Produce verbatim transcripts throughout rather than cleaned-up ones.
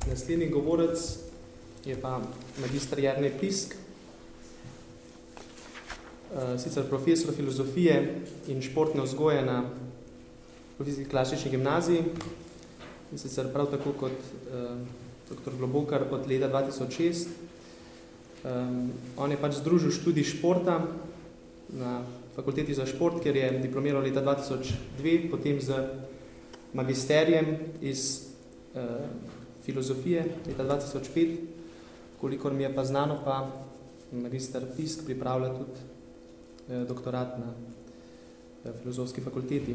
Naslednji govorec je pa magister Jernej Pisk, sicer profesor filozofije in športne vzgoje na Profesijski klasični gimnaziji, in sicer prav tako kot uh, doktor Globokar od leta dva tisoč šest. Um, on je pač združil študij športa na fakulteti za šport, kjer je diplomiral leta dva tisoč dve, potem z magisterijem iz uh, filozofije leta dva tisoč pet, kolikor mi je pa znano, pa magister Pisk pripravlja tudi uh, doktorat na uh, filozofski fakulteti.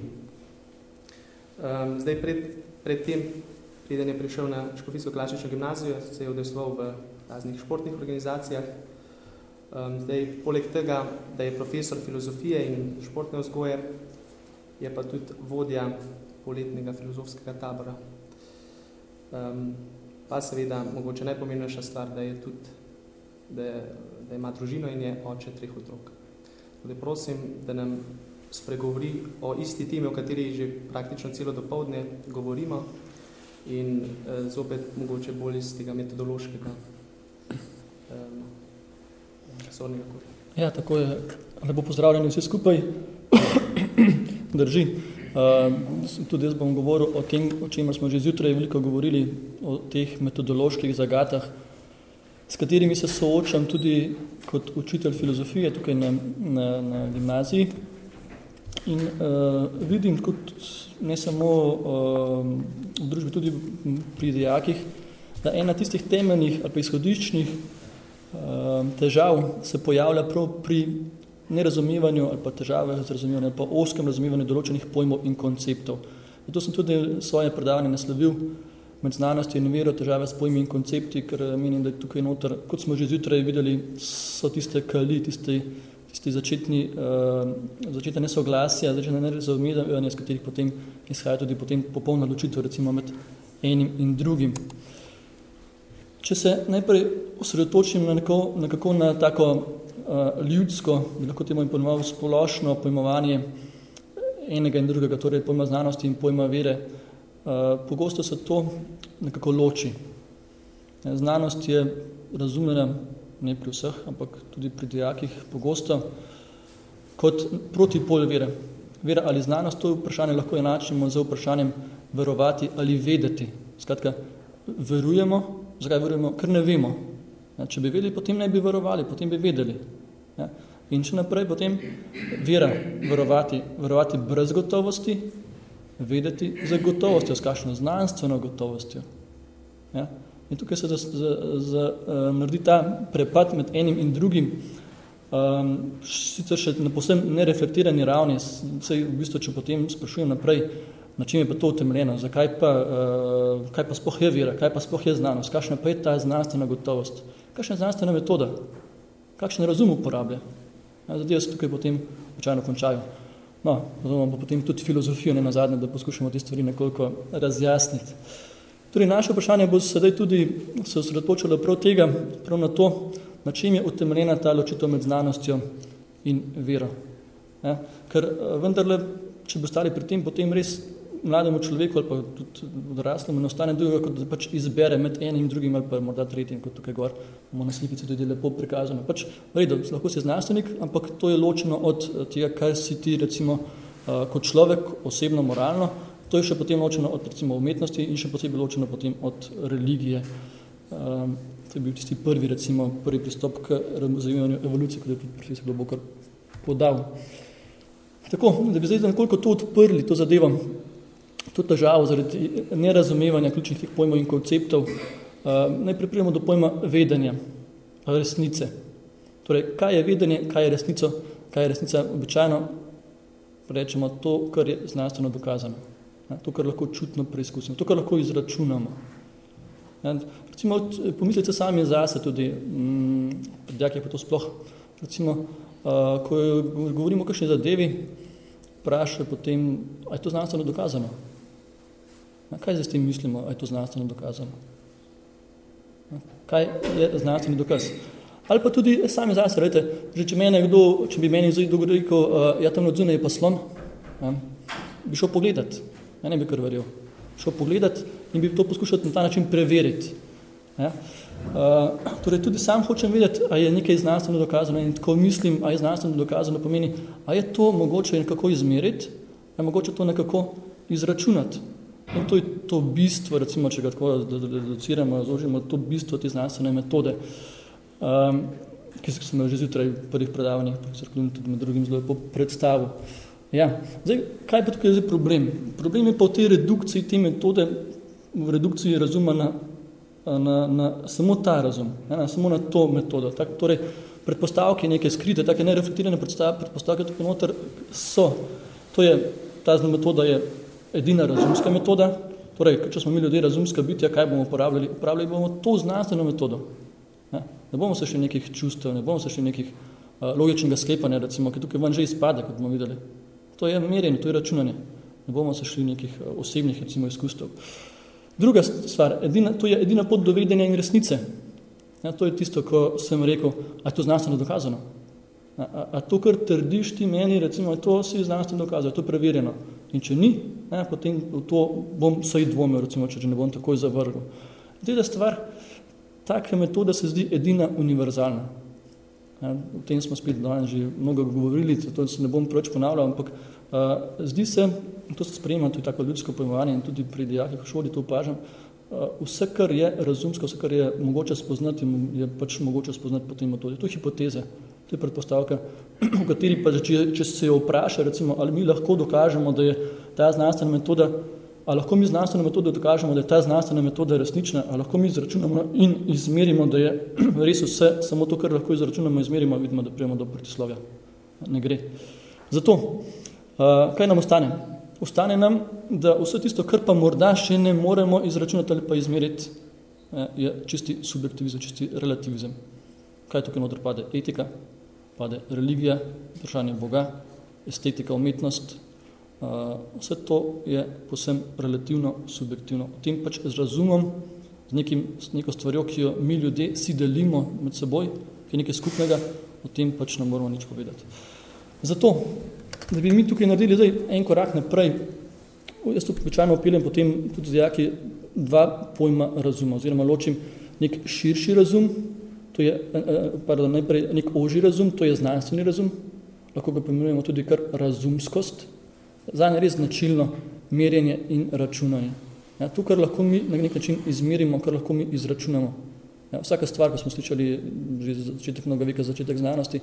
Um, zdaj pred, pred tem, preden je prišel na Škofijsko klasično gimnazijo, se je udejstvoval v raznih športnih organizacijah. Um, zdaj, poleg tega, da je profesor filozofije in športne vzgoje, je pa tudi vodja poletnega filozofskega tabora. Um, pa seveda, mogoče najpomembnejša stvar, da je tudi, da, je, da ima družino in je oče treh otrok. Tudi prosim, da nam spregovori o isti temi, o kateri že praktično celo dopoldne govorimo in eh, zopet mogoče bolj iz tega metodološkega um, sornega kota. Ja, tako je. Lepo pozdravljeni vsi skupaj. Drži. Uh, tudi jaz bom govoril o tem, o čemer smo že zjutraj veliko govorili, o teh metodoloških zagatah, s katerimi se soočam tudi kot učitelj filozofije tukaj na, na, na gimnaziji. In uh, vidim, kot ne samo uh, v družbi, tudi pri dijakih, da ena tistih temeljnih ali pa izhodiščnih uh, težav se pojavlja prav pri nerazumevanju ali pa težavah z razumevanjem ali pa oskem razumevanju določenih pojmov in konceptov. Zato sem tudi svoje predavanje naslovil med znanostjo in vero težave s pojmi in koncepti, ker menim, da je tukaj noter, kot smo že zjutraj videli, so tiste kali, tiste tisti začetni, uh, začetne nesoglasja, začetne nerazumevanja, s katerih potem izhaja tudi potem popolna ločitev recimo med enim in drugim. Če se najprej osredotočim na nekako, nekako na tako uh, ljudsko, bi lahko temu pojmoval splošno pojmovanje enega in drugega, torej pojma znanosti in pojma vere, uh, pogosto se to nekako loči. Znanost je razumljena ne pri vseh, ampak tudi pri dijakih pogosto, kot protipol vere. Vera ali znanost, to vprašanje lahko enačimo z vprašanjem verovati ali vedeti. Skratka, verujemo, zakaj verujemo? Ker ne vemo. Ja, če bi vedeli, potem ne bi verovali, potem bi vedeli. Ja. In če naprej, potem vera, verovati, verovati brez gotovosti, vedeti za gotovostjo, s kakšno znanstveno gotovostjo. Ja. In tukaj se za, za, za, uh, naredi ta prepad med enim in drugim, um, sicer še na povsem nereflektirani ravni, saj v bistvu, če potem sprašujem naprej, na čem je pa to utemeljeno, zakaj pa, uh, kaj pa sploh je vera, kaj pa sploh je znanost, kakšna pa je ta znanstvena gotovost, kakšna je znanstvena metoda, kakšen razum uporablja. Ja, zadeve se tukaj potem običajno končajo. No, pa potem tudi filozofijo, ne nazadnje, da poskušamo te stvari nekoliko razjasniti. Torej, naše vprašanje bo sedaj tudi se osredotočilo prav tega, prav na to, na čem je utemeljena ta ločitev med znanostjo in vero. Ja, ker vendarle, če bo stali pri tem, potem res mlademu človeku ali pa tudi odraslemu ne ostane drugega, kot da pač izbere med enim in drugim ali pa morda tretjim, kot tukaj gor, bomo na slikici tudi lepo prikazano. Pač, vredo, lahko si znanstvenik, ampak to je ločeno od tega, kaj si ti recimo kot človek osebno, moralno. To je še potem ločeno od recimo umetnosti in še posebej ločeno potem od religije. Um, to je bil tisti prvi, recimo, prvi pristop k razumevanju evolucije, kot je tudi profesor Globokar podal. Tako, da bi zdaj nekoliko to odprli, to zadevo, to težavo zaradi nerazumevanja ključnih teh pojmov in konceptov, uh, najprej pridemo do pojma vedenja, resnice. Torej, kaj je vedenje, kaj je resnico, kaj je resnica običajno, rečemo to, kar je znanstveno dokazano. To, kar lahko čutno preizkusimo, to, kar lahko izračunamo. Ja, recimo, pomislite sami zase tudi, predjak je pa to sploh, recimo, uh, ko govorimo o kakšni zadevi, vprašaj potem, a je to znanstveno dokazano? Ja, kaj zdaj s tem mislimo, a je to znanstveno dokazano? Ja, kaj je znanstveni dokaz? Ali pa tudi sami zase, rejte, že če, mene kdo, če bi meni zdaj rekel, uh, ja, tam odzune je pa slon, ja, bi šel pogledat. Ja, ne bi kar verjel. Šel pogledat in bi to poskušal na ta način preveriti. Ja? Uh, torej tudi sam hočem vedeti, a je nekaj znanstveno dokazano in tako mislim, a je znanstveno dokazano pomeni, a je to mogoče nekako izmeriti, a je mogoče to nekako izračunati. In to je to bistvo, recimo, če ga tako reduciramo, zožimo, to bistvo te znanstvene metode, um, ki sem že zjutraj v prvih predavanjih, profesor Klun tudi med drugim zelo lepo predstavil. Ja, zdaj, kaj pa tukaj je zdaj problem? Problem je pa v tej redukciji te metode, v redukciji razuma na Na, na samo ta razum, ja, na, samo na to metodo. Tak, torej, predpostavke neke skrite, take nereflektirane predpostavke tukaj noter so. To je, ta metoda je edina razumska metoda. Torej, če smo mi ljudje razumska bitja, kaj bomo uporabljali? Uporabljali bomo to znanstveno metodo. Ja. Ne bomo se še nekih čustev, ne bomo se še nekih uh, logičnega sklepanja, recimo, ki tukaj ven že izpade, kot bomo videli. To je merjenje, to je računanje. Ne bomo se šli nekih uh, osebnih, recimo, izkustev. Druga stvar, edina, to je edina pot do vedenja in resnice. Ja, to je tisto, ko sem rekel, a je to znanstveno dokazano? A, a, a to, kar trdiš ti meni, recimo, to si znanstveno dokazano, je to preverjeno. In če ni, ja, potem to bom vsaj dvomil, recimo, če ne bom takoj zavrgel. Tega stvar, taka metoda se zdi edina univerzalna. Ja, o tem smo spet danes že mnogo govorili, zato se ne bom preveč ponavljal, ampak Uh, zdi se, in to se sprejema, to je tako ljudsko pojmovanje in tudi pri dijakih v šoli to opažam, uh, vse, kar je razumsko, vse, kar je mogoče spoznati, je pač mogoče spoznati po tej metodi. To je hipoteze, to je predpostavka, v kateri pa, če, če se jo vpraša, recimo, ali mi lahko dokažemo, da je ta znanstvena metoda, ali lahko mi znanstveno metodo dokažemo, da je ta znanstvena metoda resnična, ali lahko mi izračunamo in izmerimo, da je res vse, samo to, kar lahko izračunamo, izmerimo, vidimo, da prijemo do protislovja. Ne gre. Zato, Uh, kaj nam ostane? Ostane nam, da vse tisto, kar pa morda še ne moremo izračunati ali pa izmeriti, je čisti subjektivizem, čisti relativizem. Kaj tukaj noter pade? Etika, pade religija, vprašanje Boga, estetika, umetnost. Uh, vse to je povsem relativno, subjektivno. O tem pač z razumom, z, nekim, z neko stvarjo, ki jo mi ljudje si delimo med seboj, ki je nekaj skupnega, o tem pač ne moramo nič povedati. Zato, da bi mi tukaj naredili zdaj en korak naprej, jaz tu običajno opeljem potem tudi dijaki dva pojma razuma, oziroma ločim nek širši razum, to je, pardon, najprej nek ožji razum, to je znanstveni razum, lahko ga pomenujemo tudi kar razumskost, zanje res značilno merjenje in računanje. Ja, to, kar lahko mi na nek način izmerimo, kar lahko mi izračunamo. Ja, vsaka stvar, ko smo slišali že za začetek mnogo veka, začetek znanosti,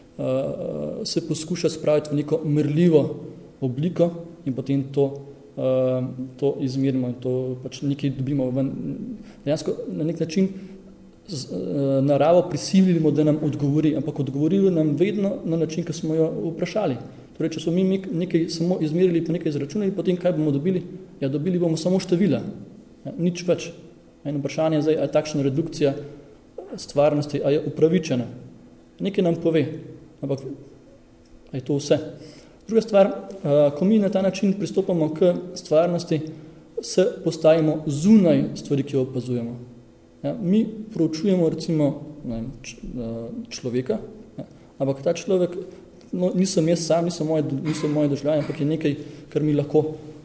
Uh, se poskuša spraviti v neko merljivo obliko in potem to, uh, to izmerimo in to pač nekaj dobimo ven. Dejansko na nek način z, uh, naravo prisilimo, da nam odgovori, ampak odgovorili nam vedno na način, ki smo jo vprašali. Torej, če smo mi nekaj samo izmerili pa nekaj izračunali, potem kaj bomo dobili? Ja, dobili bomo samo števila, ja, nič več. Eno vprašanje je zdaj, a je takšna redukcija stvarnosti, a je upravičena. Nekaj nam pove. Ampak je to vse. Druga stvar, ko mi na ta način pristopamo k stvarnosti, se postavimo zunaj stvari, ki jo opazujemo. Ja, mi proučujemo recimo ne vem, človeka, ja, ampak ta človek, no, nisem jaz sam, niso moje, niso moje državljanje, ampak je nekaj, kar mi lahko,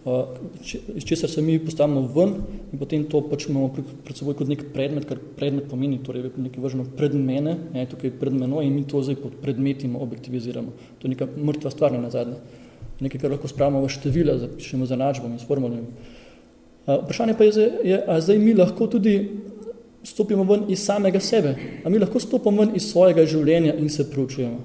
iz česar se mi postavimo ven in potem to pač imamo pred seboj kot nek predmet, kar predmet pomeni, torej nekaj vrženo pred mene, ja, tukaj pred menoj in mi to zdaj pod predmetimo, objektiviziramo. To je neka mrtva stvar na zadnje. Nekaj, kar lahko spravimo v števila, zapišemo z enačbom in s formulami. Vprašanje pa je, je, a zdaj mi lahko tudi stopimo ven iz samega sebe, a mi lahko stopimo ven iz svojega življenja in se proučujemo.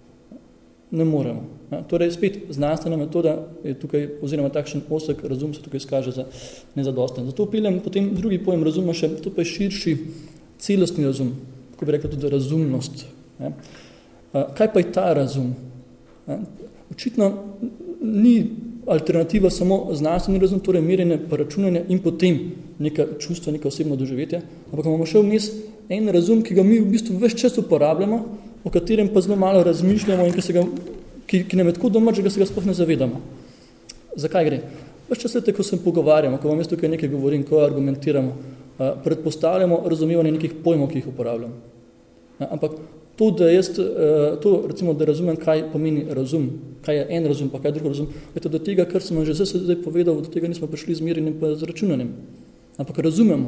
Ne moremo. Ja, torej, spet znanstvena metoda je tukaj, oziroma takšen osek razum se tukaj skaže za nezadosten. Zato upeljem potem drugi pojem razuma še, to pa je širši celostni razum, kako bi rekla tudi razumnost. Ja. Kaj pa je ta razum? Ja. Očitno ni alternativa samo znanstveni razum, torej merjenje pa računanje in potem neka čustva, neka osebno doživetje, ampak imamo še vmes en razum, ki ga mi v bistvu ves čas uporabljamo, o katerem pa zelo malo razmišljamo in ki se ga Ki, ki nam je tako domač, da se ga sploh ne zavedamo. Zakaj gre? Ves čas lete, ko se pogovarjamo, ko vam jaz tukaj nekaj govorim, ko argumentiramo, uh, predpostavljamo razumevanje nekih pojmov, ki jih uporabljam. Ja, ampak to, da jaz, uh, to, recimo, da razumem, kaj pomeni razum, kaj je en razum, pa kaj je drug razum, je to do tega, kar sem že zdaj povedal, do tega nismo prišli z merjenjem pa z računanjem. ampak razumemo.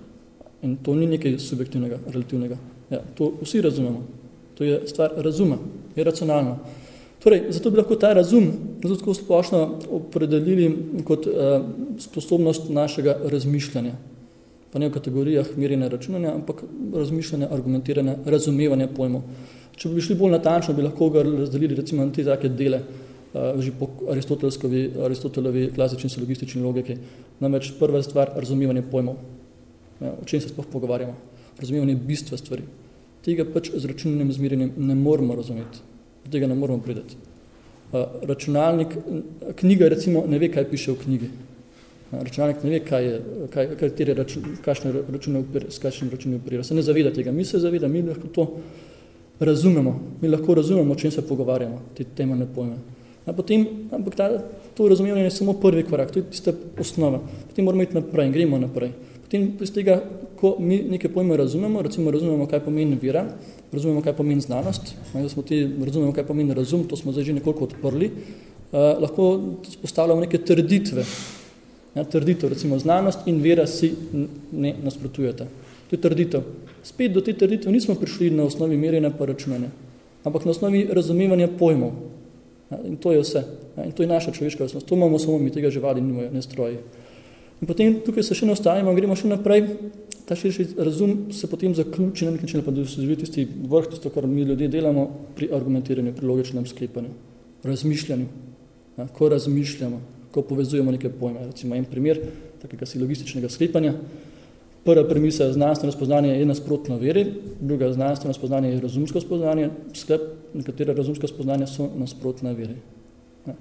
In to ni nekaj subjektivnega, relativnega. Ja, to vsi razumemo. To je stvar razuma, je racionalno. Torej, zato bi lahko ta razum zato tako splošno opredelili kot uh, sposobnost našega razmišljanja. Pa ne v kategorijah merjenja računanja, ampak razmišljanja, argumentiranja, razumevanja pojmov. Če bi šli bolj natančno, bi lahko ga razdelili recimo na te take dele, uh, že po Aristotelovi, Aristotelovi klasični silogistični logiki. Namreč prva stvar, razumevanje pojmov. Ja, o čem se sploh pogovarjamo? Razumevanje bistva stvari. Tega pač z računanjem zmerjenjem ne moramo razumeti. Do tega ne moramo prideti. Uh, računalnik, knjiga recimo ne ve, kaj piše v knjigi. Uh, računalnik ne ve, kaj je, kaj, kaj račun, kakšne račune opira, s kakšnim računom operira. Se ne zaveda tega. Mi se zaveda, mi lahko to razumemo. Mi lahko razumemo, o čem se pogovarjamo, te temeljne pojme. A potem, ampak ta, to razumevanje je samo prvi korak, to je tista osnova. Potem moramo iti naprej in gremo naprej. Potem iz tega, ko mi neke pojme razumemo, recimo razumemo, kaj pomeni vera, razumemo, kaj pomeni znanost, da smo ti razumemo, kaj pomeni razum, to smo zdaj že nekoliko odprli, uh, lahko postavljamo neke trditve. Ja, trditev, recimo znanost in vera si ne nasprotujeta. To je trditev. Spet do te trditve nismo prišli na osnovi merjenja pa računanja, ampak na osnovi razumevanja pojmov. Ja, in to je vse. Ja, in to je naša človeška osnost. To imamo samo mi, tega živali nimajo, ne stroji. In potem tukaj se še ne ostavimo, gremo še naprej. Ta širši razum se potem zaključi na nek način, pa da se živi tisti vrh, tisto, kar mi ljudje delamo pri argumentiranju, pri logičnem sklepanju, razmišljanju. Ja, ko razmišljamo, ko povezujemo neke pojme. Recimo en primer takega silogističnega sklepanja. Prva premisa znanstveno spoznanje je nasprotno veri, druga znanstveno spoznanje je razumsko spoznanje, sklep, nekatera razumska spoznanja so nasprotna veri. Ja.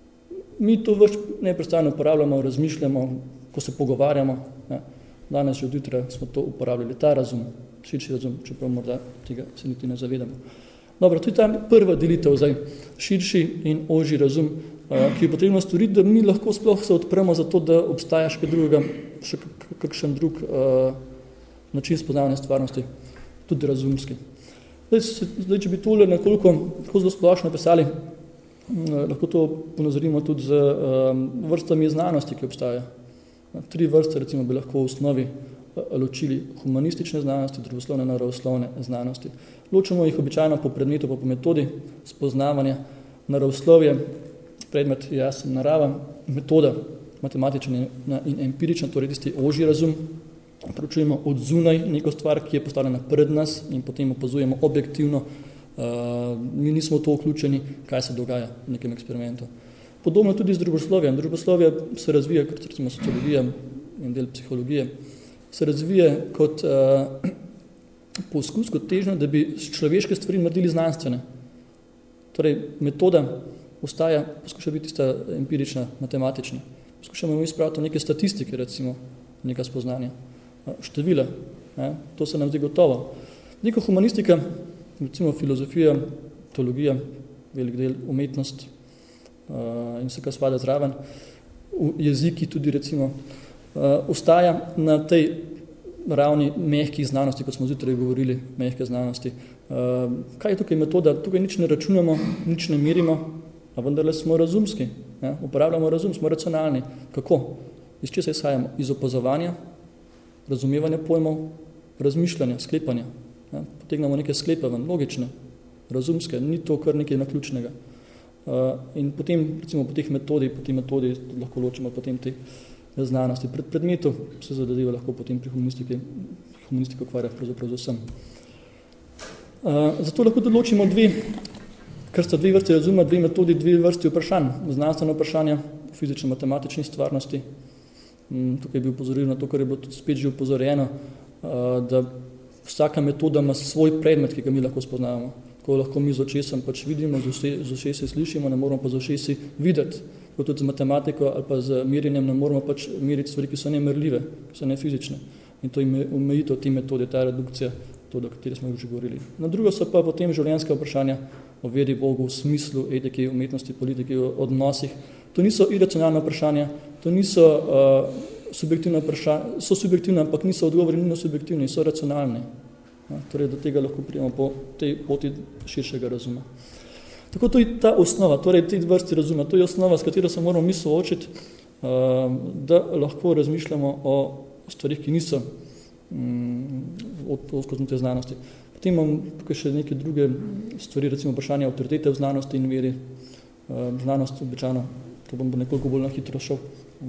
Mi to več neprestano uporabljamo, razmišljamo, ko se pogovarjamo. Ja. Danes že od jutra smo to uporabljali, ta razum, širši razum, čeprav morda tega se niti ne zavedamo. Dobro, to je ta prva delitev, zdaj, širši in ožji razum, ki je potrebno storiti, da mi lahko sploh se odpremo za to, da obstaja še drugega, še kakšen drug uh, način spoznavanja stvarnosti, tudi razumski. Zdaj, zdaj, če bi tole nekoliko tako zelo splošno pisali, uh, lahko to ponazorimo tudi z uh, vrstami znanosti, ki obstajajo. Tri vrste recimo bi lahko v osnovi ločili humanistične znanosti, družboslovne, naravoslovne znanosti. Ločimo jih običajno po predmetu, pa po metodi spoznavanja. Naravoslovje, predmet jasen narava, metoda matematična in empirična, torej tisti ožji razum. Preučujemo od zunaj neko stvar, ki je postavljena pred nas in potem opazujemo objektivno. Uh, mi nismo v to vključeni, kaj se dogaja v nekem eksperimentu. Podobno tudi z družboslovjem. Družboslovje se razvija, kot recimo sociologija in del psihologije, se razvija kot uh, poskus, kot težnja, da bi človeške stvari naredili znanstvene. Torej, metoda ostaja, poskuša biti tista empirična, matematična. Poskušamo mi spraviti neke statistike, recimo, neka spoznanja. Števila, ne? To se nam zdi gotovo. Neka humanistika, recimo filozofija, teologija, velik del, umetnost, Uh, in vse, kar spada zraven, jeziki tudi recimo, uh, ostaja na tej ravni mehkih znanosti, kot smo zjutraj govorili, mehke znanosti. Uh, kaj je tukaj metoda? Tukaj nič ne računamo, nič ne merimo, a vendarle smo razumski, ja? Uporabljamo razum, smo racionalni. Kako? Iz česa izhajamo? Iz opazovanja, razumevanja pojmov, razmišljanja, sklepanja. Ja? Potegnemo neke sklepe ven, logične, razumske, ni to kar nekaj naključnega. Uh, in potem, recimo po teh metodi, po teh metodi lahko ločimo potem te znanosti. Pred predmetu se zadeva lahko potem pri humanistiki, humanistiki ukvarja pravzaprav z vsem. Uh, zato lahko določimo dve, kar sta dve vrsti razuma, dve metodi, dve vrsti vprašanj. Znanstveno vprašanje o fizično-matematični stvarnosti. Um, tukaj bi upozoril na to, kar je bilo tudi spet že upozorjeno, uh, da vsaka metoda ima svoj predmet, ki ga mi lahko spoznavamo. Ko lahko mi z očesom pač vidimo, z očesi slišimo, ne moramo pa z očesi videti. Ko tudi z matematiko ali pa z merjenjem ne moramo pač meriti stvari, ki so nemerljive, ki so nefizične. In to je omejitev te metode, ta redukcija, to, do kateri smo že govorili. Na drugo so pa potem življenjska vprašanja o veri Bogu, v smislu etike, umetnosti, politike, o odnosih. To niso iracionalna vprašanja, to niso uh, subjektivna vprašanja, so subjektivne, ampak niso odgovori, niso subjektivni, so racionalni. Ja, torej, do tega lahko pridemo po tej poti širšega razuma. Tako to je ta osnova, torej te vrsti razuma, to je osnova, s katero se moramo mi soočiti, da lahko razmišljamo o stvarih, ki niso um, odskoznute znanosti. Potem imam tukaj še neke druge stvari, recimo vprašanje avtoritete v znanosti in veri. Uh, znanost običajno, to bom nekoliko bolj na hitro šel,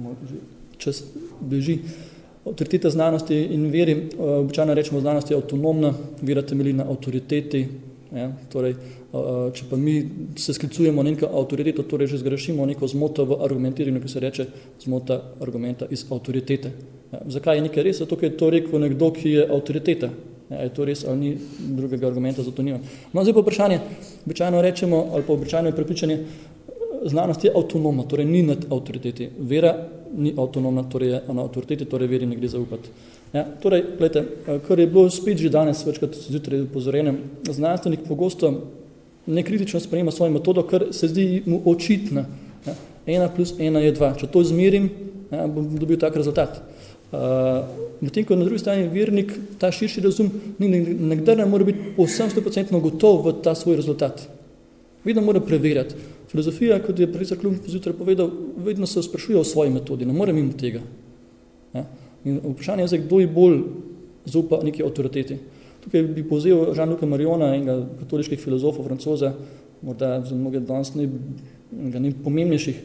čas beži. Avtoriteta znanosti in veri, uh, običajno rečemo, znanost je avtonomna, vera temelji na avtoriteti. Ja, torej, če pa mi se sklicujemo na neko avtoriteto, torej že zgrešimo neko zmoto v argumentiranju, ki se reče zmota argumenta iz avtoritete. Ja, zakaj je nekaj res? Zato, ker je to rekel nekdo, ki je avtoriteta. Ja, je to res ali ni, drugega argumenta za to nima. No, zdaj pa vprašanje, običajno rečemo, ali pa običajno je prepričanje, znanost je avtonomna, torej ni nad avtoriteti. Vera ni avtonomna, torej je na avtoriteti, torej veri ne gre zaupati. Ja, torej, gledajte, kar je bilo spet že danes večkrat zjutraj upozorjeno, znanstvenik pogosto nekritično sprejema svojo metodo, ker se zdi mu očitna. Ja, ena plus ena je dva. Če to izmerim, ja, bom dobil tak rezultat. Uh, medtem, ko na drugi strani vernik, ta širši razum, nekdaj ne mora biti povsem sto procentno gotov v ta svoj rezultat. Vedno mora preverjati. Filozofija, kot je profesor Klump zjutraj povedal, vedno se sprašuje o svoji metodi, ne more mimo tega. Ja. In vprašanje je zdaj, kdo je bolj zaupa neki avtoriteti. Tukaj bi povzel Jean-Luca Mariona, enega katoliških filozofov, francoza, morda za mnoge danes najpomembnejših,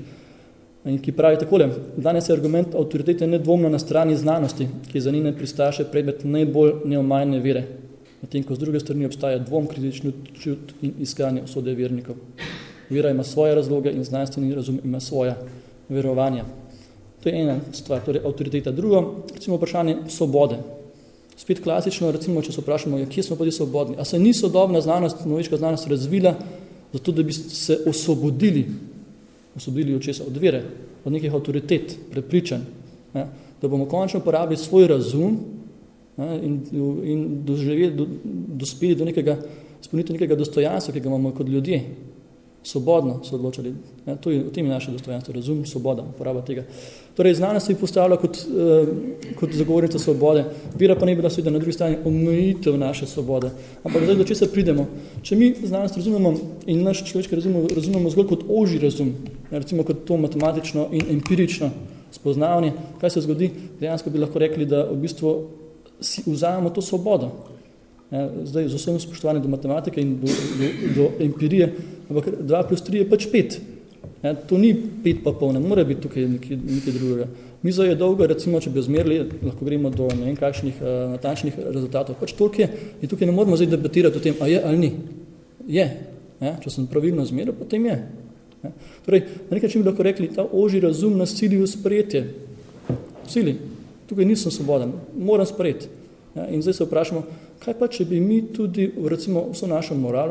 ki pravi takole: danes je argument avtoritete nedvomno na strani znanosti, ki je za njene pristaše predmet najbolj neomajne vere, medtem ko z druge strani obstaja dvom, kritični čut in iskanje usode vernikov. Vera ima svoje razloge in znanstveni razum ima svoja verovanja. To je ena stvar, torej avtoriteta. Drugo, recimo vprašanje svobode. Spet klasično, recimo, če se vprašamo, kje smo pa svobodni. A se ni sodobna znanost, novejška znanost razvila zato, da bi se osvobodili, osvobodili od česa? Od vere, od nekih avtoritet, prepričanj. Ja? Da bomo končno uporabili svoj razum, ja? in, in doživeli, do, dospeli do nekega, spolniti nekega dostojanstva, ki ga imamo kot ljudje. Svobodno se odločali. Ja, to je, v tem je naše dostojanstvo, razum, svoboda, uporaba tega. Torej, znanost se je postavila kot, eh, kot zagovornica svobode, vera pa ne bila seveda na drugi strani omejitev naše svobode. Ampak zdaj, do česa pridemo? Če mi znanost razumemo in naš človeški razum razumemo zgolj kot ožji razum, ja, recimo kot to matematično in empirično spoznavanje, kaj se zgodi? Dejansko bi lahko rekli, da v bistvu si vzamemo to svobodo. Ja, zdaj, z vsem spoštovanjem do matematike in do, do, do empirije, ampak dva plus tri je pač pet. Ja, to ni pet pa pol, ne mora biti tukaj nekaj, nekaj drugega. Miza je dolga, recimo, če bi zmerili, lahko gremo do ne vem kakšnih uh, natančnih rezultatov. Pač toliko je, in tukaj ne moramo zdaj debatirati o tem, a je ali ni. Je. Ja, če sem pravilno zmeril, potem je. Ja. Torej, na nekaj čim bi lahko rekli, ta ožji razum nas sili v sprejetje. Sili. Tukaj nisem svoboden, moram sprejeti. Ja, in zdaj se vprašamo, kaj pa, če bi mi tudi, recimo, vso našo moralo,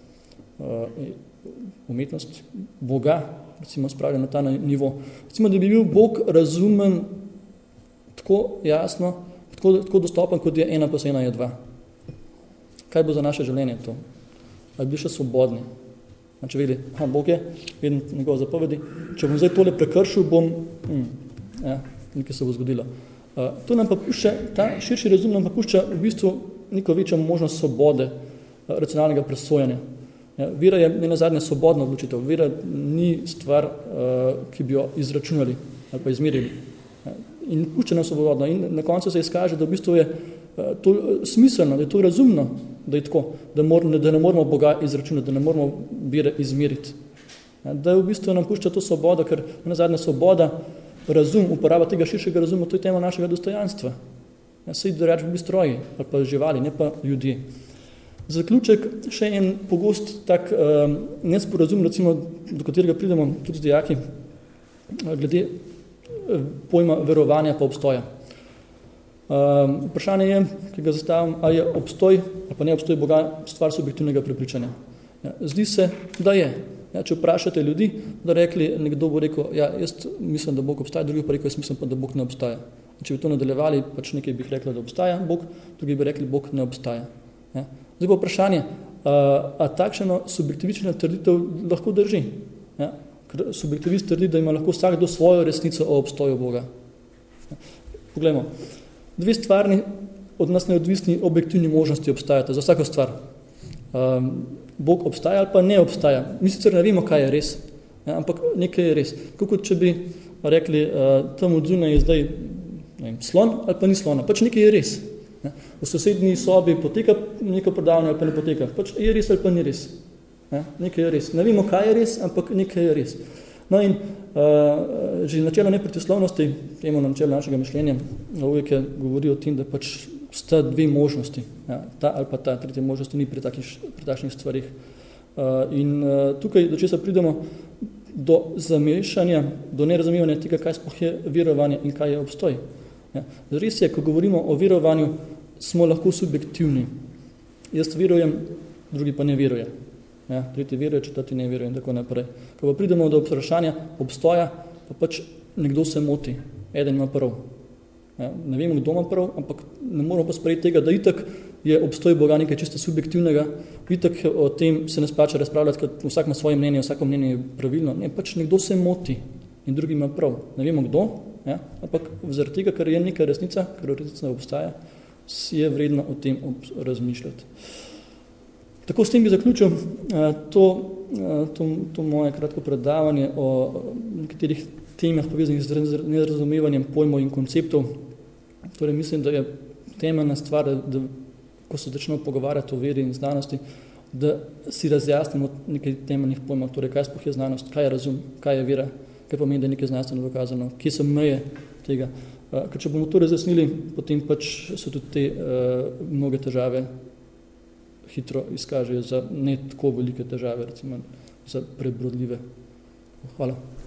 umetnost Boga, recimo, spravili na ta nivo. Recimo, da bi bil Bog razumen tako jasno, tako, tako dostopen, kot je ena plus ena je dva. Kaj bo za naše življenje to? Ali bi še svobodni? Če vidi, aha, Bog je, vidim njegove zapovedi, če bom zdaj tole prekršil, bom, hm, ja, nekaj se bo zgodilo. Uh, to nam pa pušča, ta širši razum nam pa pušča v bistvu neko večjo možnost svobode, uh, racionalnega presojanja. Ja, vera je ne nazadnje svobodna odločitev. Vera ni stvar, uh, ki bi jo izračunali ali pa izmerili. Ja, in pušča nam svobodno. In na koncu se izkaže, da v bistvu je uh, to smiselno, da je to razumno, da je tako, da, mor, da ne moramo Boga izračunati, da ne moramo vere izmeriti. Ja, da v bistvu nam pušča to svobodo, ker na nazadnje svoboda, razum, uporaba tega širšega razuma, to je tema našega dostojanstva. Ja, sej da reč bi stroji, ali pa živali, ne pa ljudje. Zaključek, še en pogost tak um, nesporazum, recimo, do katerega pridemo tudi z dijaki, glede pojma verovanja pa obstoja. Um, vprašanje je, ki ga zastavim, ali je obstoj, ali pa ne obstoj Boga, stvar subjektivnega prepričanja. Ja, zdi se, da je. Ja, če vprašate ljudi, da rekli, nekdo bo rekel, ja, jaz mislim, da Bog obstaja, drugi pa rekel, jaz mislim pa, da Bog ne obstaja. Če bi to nadaljevali, pač nekaj bi rekla, da obstaja Bog, drugi bi rekli, Bog ne obstaja. Ja. Zdaj pa vprašanje, a, a takšno subjektivična trditev lahko drži? Ja. Ker subjektivist trdi, da ima lahko vsakdo svojo resnico o obstoju Boga. Ja. Poglejmo, dve stvarni od nas neodvisni objektivni možnosti obstajata za vsako stvar. Um, Bog obstaja ali pa ne obstaja. Mi sicer ne vemo, kaj je res, ja, ampak nekaj je res. Kako če bi rekli, uh, tam od zunaj je zdaj vem, slon ali pa ni slona, pač nekaj je res. Ne. V sosednji sobi poteka neko predavanje ali pa ne poteka, pač je res ali pa ni res. Ne. Nekaj je res. Ne vemo, kaj je res, ampak nekaj je res. No in uh, že načelo neprotislovnosti, temu načelo našega mišljenja, logike govori o tem, da pač sta dve možnosti, ja, ta ali pa ta tretja možnosti ni pri takih, pri takšnih stvarih. Uh, in uh, tukaj, do česa pridemo, do zamešanja, do nerazumevanja tega, kaj sploh je verovanje in kaj je obstoj. Ja. Res je, ko govorimo o verovanju, smo lahko subjektivni. Jaz verujem, drugi pa ne veruje. Ja, tretji veruje, četrti ne veruje in tako naprej. Ko pa pridemo do vprašanja obstoja, pa pač nekdo se moti, eden ima prav. Ja, ne vemo, kdo ima prav, ampak ne moramo pa sprejeti tega, da itak je obstoj Boga nekaj čisto subjektivnega, itak o tem se ne splača razpravljati, ker vsak ima svoje mnenje, vsako mnenje je pravilno. Ne, pač nekdo se moti in drugi ima prav. Ne vemo, kdo, ja, ampak zaradi tega, ker je neka resnica, ker resnica obstaja, je vredno o tem razmišljati. Tako s tem bi zaključil to, to, to moje kratko predavanje o nekaterih temah povezanih z nerazumevanjem pojmov in konceptov. Torej mislim, da je temeljna stvar, da, da ko se začnemo pogovarjati o veri in znanosti, da si razjasnimo nekaj temeljnih pojmov, torej kaj sploh je znanost, kaj je razum, kaj je vera, kaj pomeni, da je nekaj znanstveno dokazano, kje so meje tega. Ker če bomo to razjasnili, potem pač so tudi te uh, mnoge težave hitro izkažejo za ne tako velike težave, recimo za prebrodljive. Hvala.